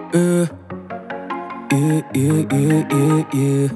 Yeah, yeah, yeah, yeah, yeah, yeah.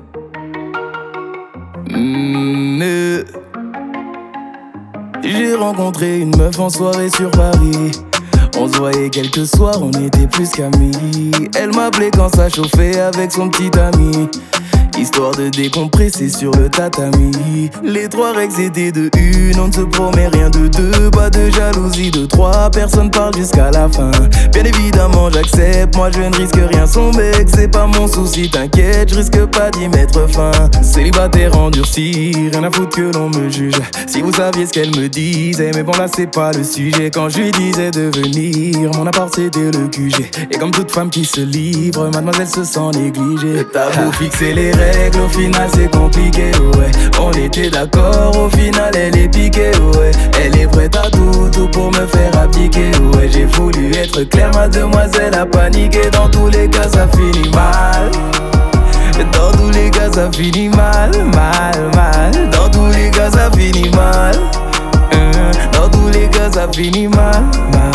J'ai rencontré une meuf en soirée sur Paris. On se voyait quelques soirs, on était plus qu'amis. Elle m'appelait quand ça chauffait avec son petit ami, histoire de décompresser sur le tatami. Les 3 règles étaient de 1, on ne se promet rien de 2. Pas de jalousie de 3, personne parle jusqu'à la fin. Bien évidemment j'accepte, moi je ne risque rien. Son mec c'est pas mon souci, t'inquiète, je risque pas d'y mettre fin. Célibataire endurci, rien à foutre que l'on me juge. Si vous saviez ce qu'elle me disait, mais bon là c'est pas le sujet. Quand je lui disais de venir, mon appart c'était le QG. Et comme toute femme qui se livre, mademoiselle se sent négligée. T'as beau fixer les règles, au final c'est compliqué, ouais. On était d'accord, au final elle est piquée, ouais. Elle est prête à tout pour me faire appliquer, ouais. J'ai voulu être clair, mademoiselle a paniqué. Dans tous les cas ça finit mal. Dans tous les cas ça finit mal, mal. Dans tous les cas ça finit mal. Dans tous les cas ça finit mal.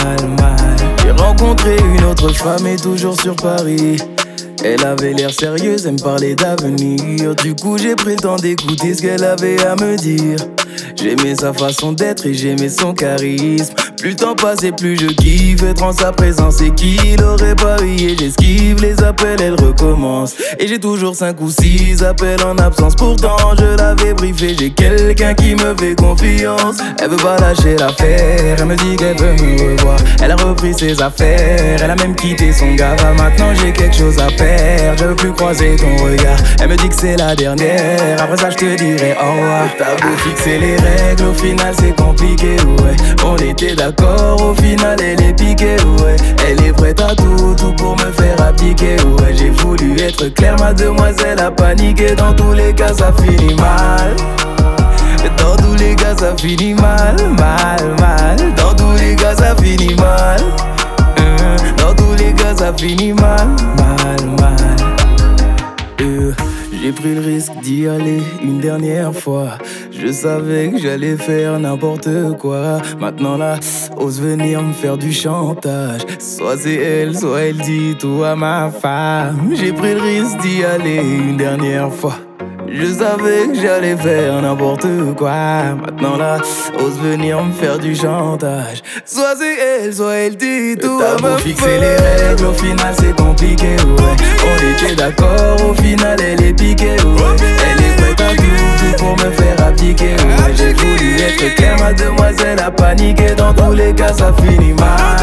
J'ai rencontré une autre femme et toujours sur Paris. Elle avait l'air sérieuse, elle me parlait d'avenir. Du coup j'ai pris le temps d'écouter ce qu'elle avait à me dire. J'aimais sa façon d'être et j'aimais son charisme. Plus le temps passe et plus je kiffe être en sa présence. Et qu'il aurait pas eu et j'esquive les appels, elle recommence. Et j'ai toujours 5 ou 6 appels en absence. Pourtant je l'avais briefé, j'ai quelqu'un qui me fait confiance. Elle veut pas lâcher l'affaire, elle me dit qu'elle veut me revoir. Elle a repris ses affaires, elle a même quitté son gars. Maintenant j'ai quelque chose à faire, je veux plus croiser ton regard. Elle me dit que c'est la dernière, après ça je te dirai au revoir. T'as beau fixer les règles, au final c'est compliqué, ouais. On était d'accord, au final elle est piquée, ouais. Elle est prête à tout pour me faire appliquer, ouais. J'ai voulu être clair, mademoiselle a paniqué. Dans tous les cas ça finit mal. Dans tous les cas ça finit mal. Dans tous les cas ça finit mal. Dans tous les cas ça finit mal. J'ai pris le risque d'y aller une dernière fois. Je savais que j'allais faire n'importe quoi. Maintenant là, ose venir me faire du chantage. Soit c'est elle, soit elle dit tout à ma femme. J'ai pris le risque d'y aller une dernière fois. Je savais que j'allais faire n'importe quoi. Maintenant là, ose venir me faire du chantage. Soit c'est elle, soit elle dit tout à ma femme. Fixer les règles, au final c'est compliqué, ouais. On était d'accord, au final elle est piquée, ouais. Elle est prête à tout pour me faire appliquer, ouais. J'ai voulu être clair, mademoiselle a paniqué. Dans tous les cas ça finit mal.